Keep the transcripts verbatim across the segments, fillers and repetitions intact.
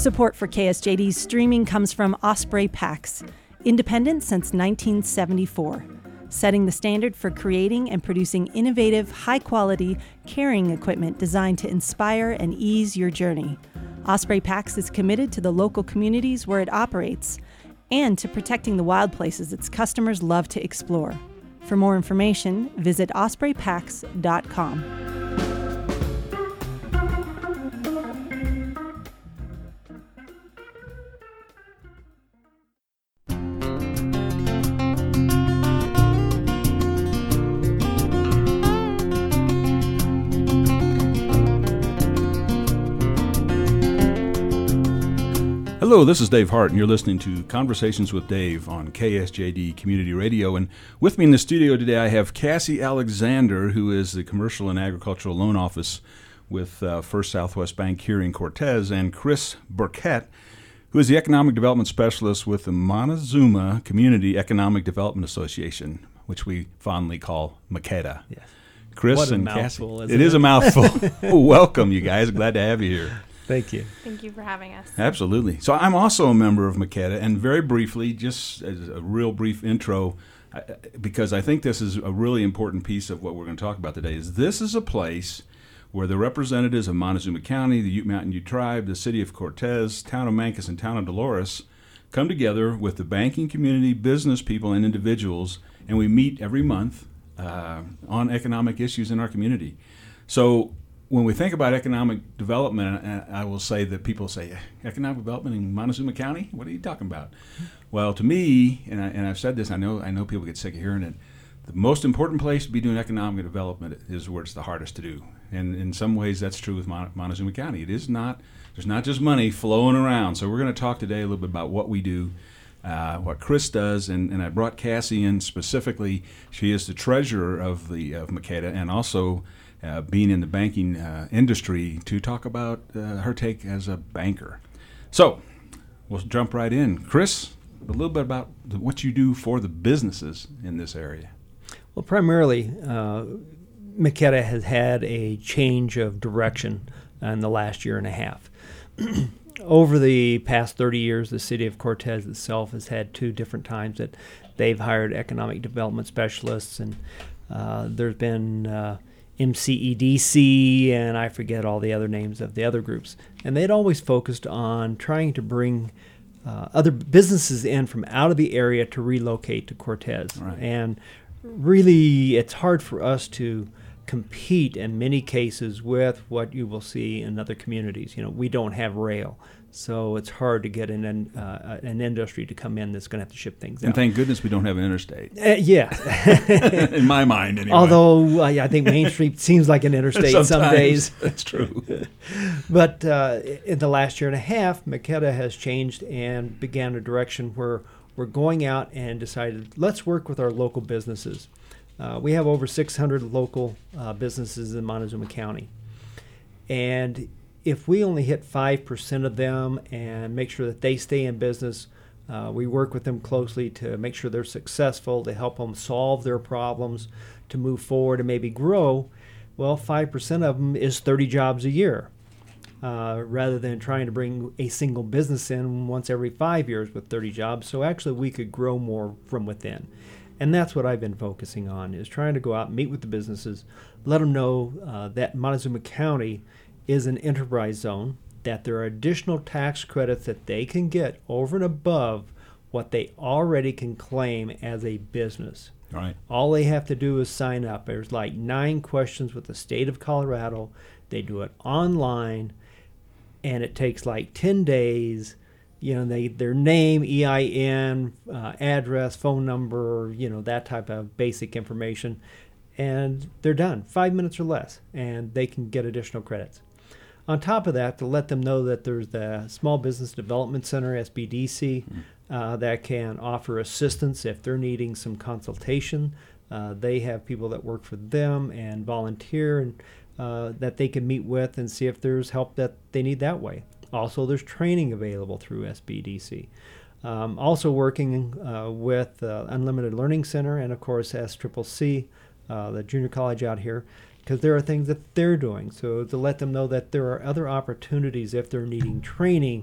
Support for K S J D's streaming comes from Osprey Pax, independent since nineteen seventy-four, setting the standard for creating and producing innovative, high-quality carrying equipment designed to inspire and ease your journey. Osprey Pax is committed to the local communities where it operates and to protecting the wild places its customers love to explore. For more information, visit osprey pax dot com. Hello, this is Dave Hart, and you're listening to Conversations with Dave on K S J D Community Radio. And with me in the studio today, I have Cassie Alexander, who is the Commercial and Agricultural Loan Office with uh, First Southwest Bank here in Cortez, and Chris Burkett, who is the Economic Development Specialist with the Montezuma Community Economic Development Association, which we fondly call MCEDA. Yes. Chris what a and mouthful, Cassie. Isn't It, it is a mouthful. Welcome, you guys. Glad to have you here. Thank you. Thank you for having us. Absolutely. So I'm also a member of MCEDA, and very briefly, just as a real brief intro, because I think this is a really important piece of what we're going to talk about today, is this is a place where the representatives of Montezuma County, the Ute Mountain Ute Tribe, the City of Cortez, Town of Mancos, and Town of Dolores come together with the banking community, business people, and individuals, and we meet every month uh, on economic issues in our community. So when we think about economic development, I will say that people say, economic development in Montezuma County? What are you talking about? Well, to me, and, I, and I've said this, I know I know people get sick of hearing it, the most important place to be doing economic development is where it's the hardest to do. And in some ways, that's true with Mon- Montezuma County. It is not, there's not just money flowing around. So we're going to talk today a little bit about what we do, uh, what Chris does, and, and I brought Cassie in specifically. She is the treasurer of the of MCEDA, and also Uh, being in the banking uh, industry, to talk about uh, her take as a banker. So we'll jump right in. Chris, a little bit about the, what you do for the businesses in this area. Well, primarily, uh, MCEDA has had a change of direction in the last year and a half. Over the past thirty years, the city of Cortez itself has had two different times that they've hired economic development specialists, and uh, there's been uh, M C E D C, and I forget all the other names of the other groups. And they'd always focused on trying to bring uh, other businesses in from out of the area to relocate to Cortez. Right. And really, it's hard for us to compete in many cases with what you will see in other communities. You know, we don't have rail, so it's hard to get an uh, an industry to come in that's going to have to ship things and out. thank goodness we don't have an interstate. Uh, yeah. In my mind, anyway. Although uh, I think Main Street seems like an interstate some Sometimes. days. That's true. But uh, in the last year and a half, MCEDA has changed and began a direction where we're going out and decided, let's work with our local businesses. Uh, we have over six hundred local uh, businesses in Montezuma County. And if we only hit five percent of them and make sure that they stay in business, uh, we work with them closely to make sure they're successful, to help them solve their problems, to move forward and maybe grow. Well, five percent of them is thirty jobs a year, uh, rather than trying to bring a single business in once every five years with thirty jobs. So actually we could grow more from within. And that's what I've been focusing on, is trying to go out and meet with the businesses, let them know uh, that Montezuma County is an enterprise zone, that there are additional tax credits that they can get over and above what they already can claim as a business. Right. All they have to do is sign up. There's like nine questions with the state of Colorado. They do it online, and it takes like ten days. You know, they their name, E I N, uh, address, phone number, you know, that type of basic information, and they're done. Five minutes or less, and they can get additional credits. On top of that, to let them know that there's the Small Business Development Center, S B D C, mm. uh, that can offer assistance if they're needing some consultation. Uh, they have people that work for them and volunteer, and uh, that they can meet with and see if there's help that they need that way. Also, there's training available through S B D C. Um, also working uh, with uh, Unlimited Learning Center and, of course, S C C C, uh, the junior college out here, because there are things that they're doing. So to let them know that there are other opportunities if they're needing training,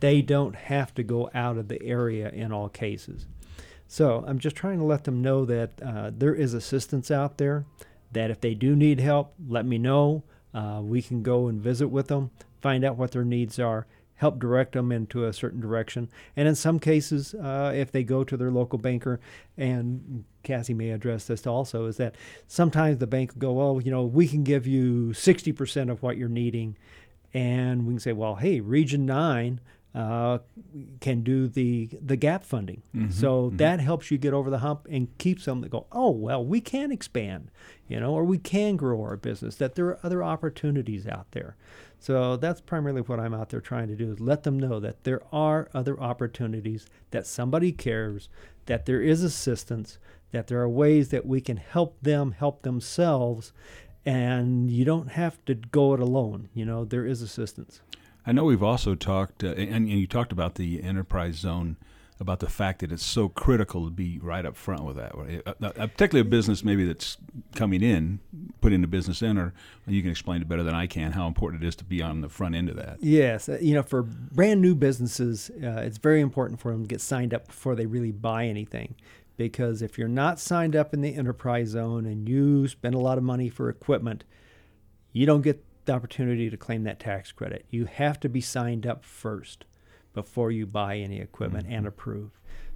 they don't have to go out of the area in all cases. So I'm just trying to let them know that uh, there is assistance out there, that if they do need help, let me know. Uh, we can go and visit with them, find out what their needs are, help direct them into a certain direction. And in some cases, uh, if they go to their local banker, and Cassie may address this also, is that sometimes the bank will go, well, you know, we can give you sixty percent of what you're needing. And we can say, well, hey, Region nine uh, can do the the gap funding. Mm-hmm, so mm-hmm. that helps you get over the hump and keeps them to go, oh, well, we can expand, you know, or we can grow our business, that there are other opportunities out there. So that's primarily what I'm out there trying to do, is let them know that there are other opportunities, that somebody cares, that there is assistance, that there are ways that we can help them help themselves, and you don't have to go it alone. You know, there is assistance. I know we've also talked, uh, and, and you talked about the enterprise zone, about the fact that it's so critical to be right up front with that. Uh, uh, particularly a business maybe that's coming in, putting the business in, or you can explain it better than I can, how important it is to be on the front end of that. Yes. Uh, you know, for brand new businesses, uh, it's very important for them to get signed up before they really buy anything. Because if you're not signed up in the enterprise zone and you spend a lot of money for equipment, you don't get the opportunity to claim that tax credit. You have to be signed up first before you buy any equipment mm-hmm. and approve.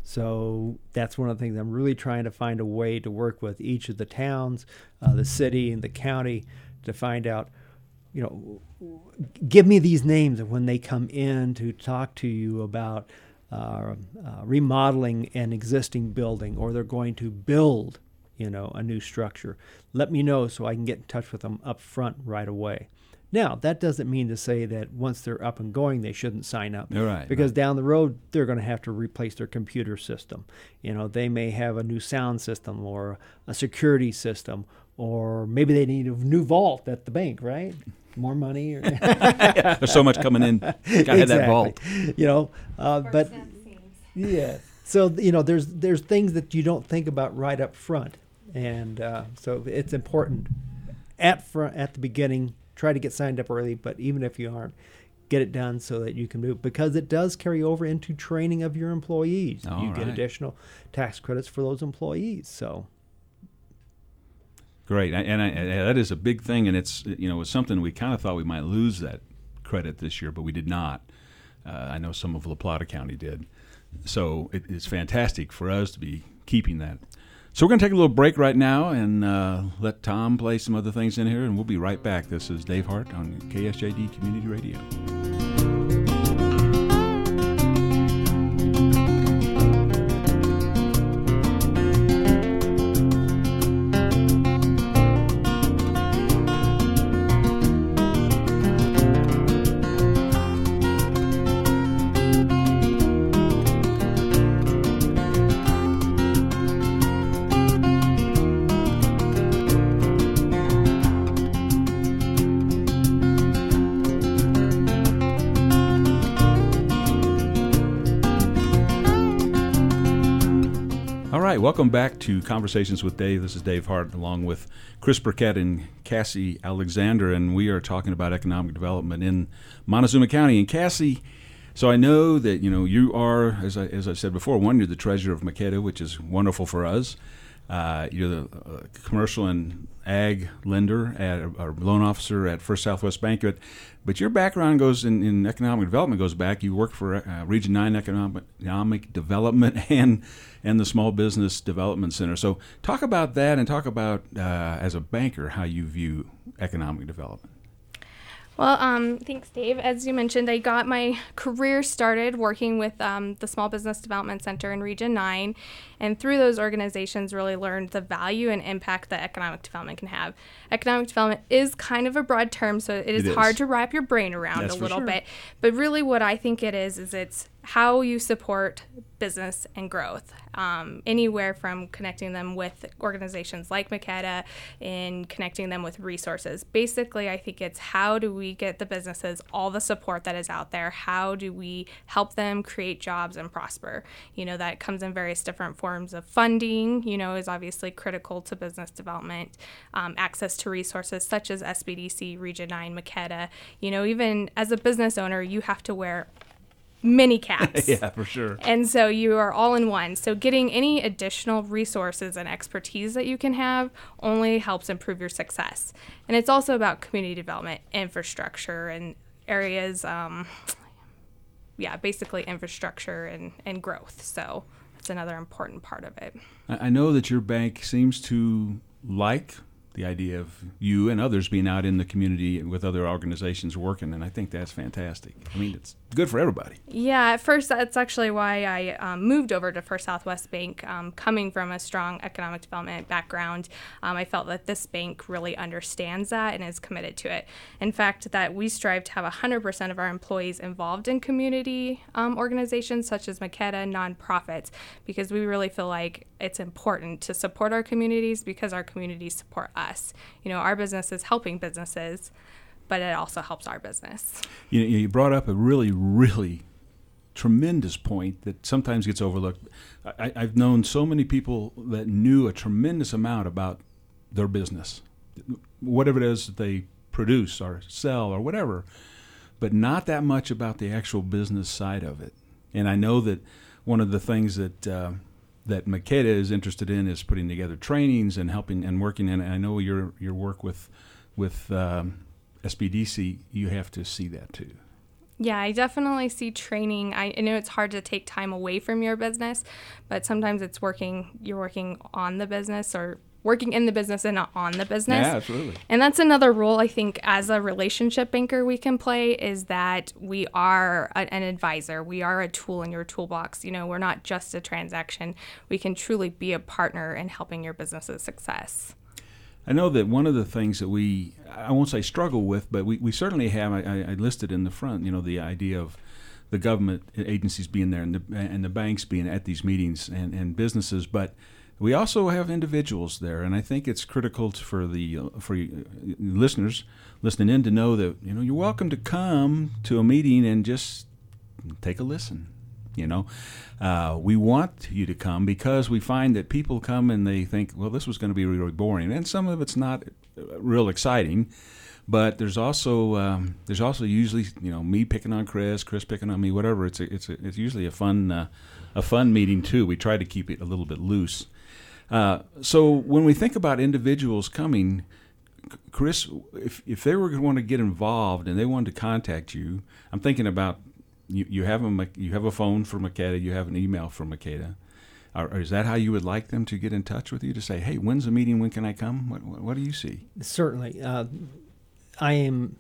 So that's one of the things I'm really trying to find a way to work with each of the towns, uh, the city and the county, to find out, you know, give me these names of when they come in to talk to you about uh, uh, remodeling an existing building, or they're going to build, you know, a new structure. Let me know so I can get in touch with them up front right away. Now, that doesn't mean to say that once they're up and going, they shouldn't sign up. Right, because right. down the road, they're going to have to replace their computer system. You know, they may have a new sound system or a security system, or maybe they need a new vault at the bank, right? More money. Or yeah, there's so much coming in. Got to exactly. have that vault. You know, uh, but yeah. So, you know, there's there's things that you don't think about right up front. And uh, so it's important at front, at the beginning. Try to get signed up early, but even if you aren't, get it done so that you can move, because it does carry over into training of your employees. All you right. get additional tax credits for those employees. So great, and, I, and that is a big thing, and it's, you know, it's something we kind of thought we might lose that credit this year, but we did not. Uh, I know some of La Plata County did, so it, it's fantastic for us to be keeping that. So we're going to take a little break right now and uh, let Tom play some other things in here, and we'll be right back. This is Dave Hart on K S J D Community Radio. Welcome back to Conversations with Dave. This is Dave Hart, along with Chris Burkett and Cassie Alexander, and we are talking about economic development in Montezuma County. And Cassie, so I know that, you know, you are, as I as I said before, one, you're the treasurer of Makeda, which is wonderful for us. Uh, you're the uh, commercial and ag lender at or loan officer at First Southwest Bank. But, but your background goes in, in economic development goes back. You worked for uh, Region nine Economic, Economic Development and and the Small Business Development Center. So talk about that, and talk about, uh, as a banker, how you view economic development. Well, um, thanks, Dave. As you mentioned, I got my career started working with um, the Small Business Development Center in Region nine, and through those organizations really learned the value and impact that economic development can have. Economic development is kind of a broad term, so it is, it is. hard to wrap your brain around That's a little sure. bit. But really what I think it is, is it's how you support business and growth, um, anywhere from connecting them with organizations like Makeda and connecting them with resources. Basically, I think it's how do we get the businesses all the support that is out there? How do we help them create jobs and prosper? You know, that comes in various different forms of funding, you know, is obviously critical to business development, um, access to resources such as S B D C, Region nine, Makeda. You know, even as a business owner, you have to wear many caps. Yeah, for sure. And so you are all in one. So getting any additional resources and expertise that you can have only helps improve your success. And it's also about community development, infrastructure, and areas, um, yeah, basically infrastructure and, and growth. So that's another important part of it. I I know that your bank seems to like the idea of you and others being out in the community with other organizations working, and I think that's fantastic. I mean, it's good for everybody. Yeah, at first that's actually why I um, moved over to First Southwest Bank. Um, coming from a strong economic development background, um, I felt that this bank really understands that and is committed to it. In fact, that we strive to have one hundred percent of our employees involved in community um, organizations such as Makeda, nonprofits, because we really feel like it's important to support our communities because our communities support us. You know, our business is helping businesses, but it also helps our business. You, you brought up a really, really tremendous point that sometimes gets overlooked. I, I've known so many people that knew a tremendous amount about their business, whatever it is that they produce or sell or whatever, but not that much about the actual business side of it. And I know that one of the things that uh, that Makeda is interested in is putting together trainings and helping and working. And I know your your work with with um, S B D C, you have to see that too. Yeah, I definitely see training. I, I know it's hard to take time away from your business, but sometimes it's working. You're working on the business or working in the business and not on the business. Yeah, absolutely. And that's another role I think as a relationship banker we can play is that we are a, an advisor. We are a tool in your toolbox. You know, we're not just a transaction. We can truly be a partner in helping your business's success. I know that one of the things that we, I won't say struggle with, but we, we certainly have, I, I listed in the front, you know, the idea of the government agencies being there and the, and the banks being at these meetings and, and businesses, but we also have individuals there, and I think it's critical for the uh, for uh, listeners listening in to know that you know you're welcome to come to a meeting and just take a listen. You know, uh, we want you to come because we find that people come and they think, well, this was going to be really boring, and some of it's not real exciting. But there's also um, there's also usually you know me picking on Chris, Chris picking on me, whatever. It's a, it's a, it's usually a fun uh, a fun meeting too. We try to keep it a little bit loose. Uh, so when we think about individuals coming, Chris, if if they were going to want to get involved and they wanted to contact you, I'm thinking about you. You have a you have a phone for Makeda, you have an email for Makeda. Or, or is that how you would like them to get in touch with you to say, hey, when's the meeting? When can I come? What what, what do you see? Certainly, uh, I am.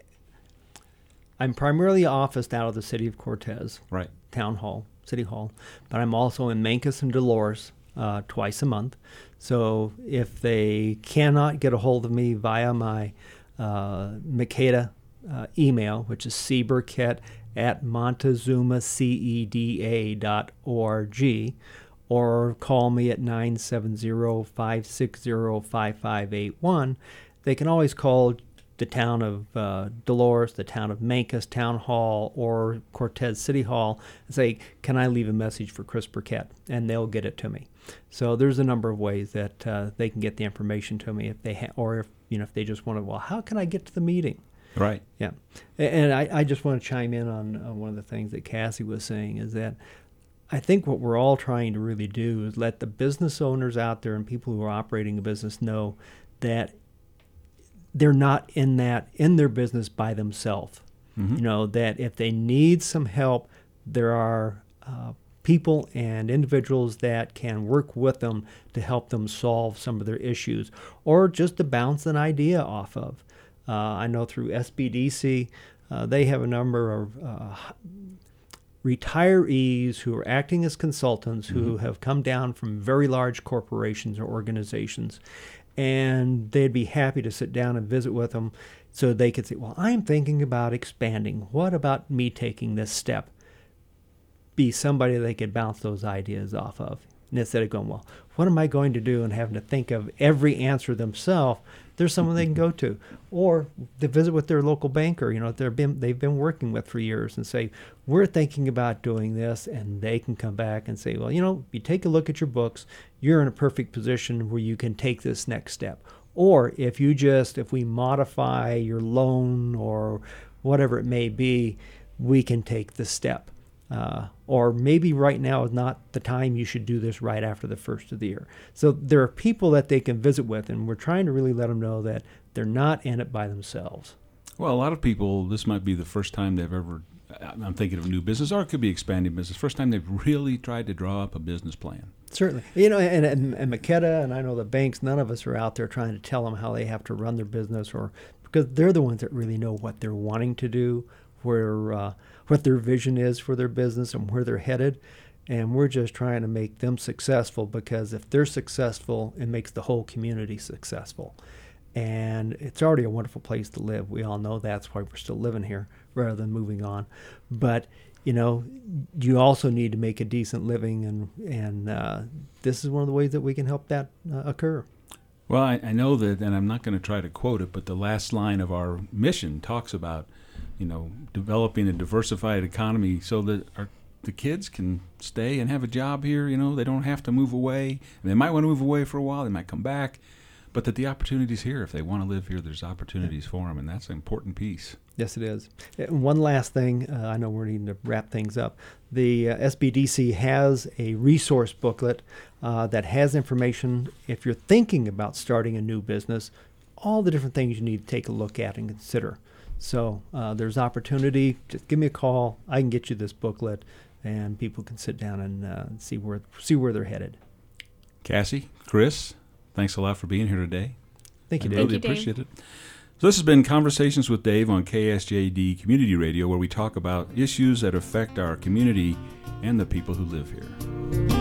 I'm primarily officed out of the city of Cortez, Right. Town Hall, City Hall, but I'm also in Mancos and Dolores. Uh, twice a month. So if they cannot get a hold of me via my uh, Makeda uh, email, which is c burkett at montezuma ceda dot org, or call me at nine seven zero, five six zero, five five eight one, they can always call the town of uh, Dolores, the town of Mancos Town Hall, or Cortez City Hall, and say, can I leave a message for Chris Burkett? And they'll get it to me. So there's a number of ways that uh, they can get the information to me if they ha- or if you know if they just want to. Well, how can I get to the meeting? Right. Yeah, and I, I just want to chime in on uh, one of the things that Cassie was saying is that I think what we're all trying to really do is let the business owners out there and people who are operating a business know that they're not in that in their business by themselves. Mm-hmm. You know, that if they need some help, there are uh, people and individuals that can work with them to help them solve some of their issues, or just to bounce an idea off of. Uh, I know through S B D C, uh, they have a number of uh, retirees who are acting as consultants mm-hmm. who have come down from very large corporations or organizations, and they'd be happy to sit down and visit with them so they could say, well, I'm thinking about expanding. What about me taking this step? Be somebody they could bounce those ideas off of. And instead of going, well, what am I going to do, and having to think of every answer themselves, there's someone they can go to. Or to visit with their local banker, you know, they've been, they've been working with for years, and say, we're thinking about doing this, and they can come back and say, well, you know, you take a look at your books, you're in a perfect position where you can take this next step. Or if you just, if we modify your loan or whatever it may be, we can take the step. Uh, or maybe right now is not the time you should do this right after the first of the year. So there are people that they can visit with, and we're trying to really let them know that they're not in it by themselves. Well, a lot of people, this might be the first time they've ever, I'm thinking of a new business, or it could be expanding business, first time they've really tried to draw up a business plan. Certainly. You know, and, and, and Makeda, and I know the banks, none of us are out there trying to tell them how they have to run their business, or because they're the ones that really know what they're wanting to do, where uh, what their vision is for their business and where they're headed. And we're just trying to make them successful, because if they're successful, it makes the whole community successful. And it's already a wonderful place to live. We all know that's why we're still living here rather than moving on. But, you know, you also need to make a decent living, and, and uh, this is one of the ways that we can help that uh, occur. Well, I, I know that, and I'm not going to try to quote it, but the last line of our mission talks about, you know, developing a diversified economy so that our the kids can stay and have a job here. You know, they don't have to move away. And they might want to move away for a while. They might come back. But that the opportunity's here. If they want to live here, there's opportunities for them, and that's an important piece. Yes, it is. And one last thing, uh, I know we're needing to wrap things up. The uh, S B D C has a resource booklet uh, that has information if you're thinking about starting a new business, all the different things you need to take a look at and consider. So uh, there's opportunity. Just give me a call. I can get you this booklet, and people can sit down and uh, see where see where they're headed. Cassie, Chris, thanks a lot for being here today. Thank you, I Dave. really Thank you, Dave. appreciate it. So this has been Conversations with Dave on K S J D Community Radio, where we talk about issues that affect our community and the people who live here.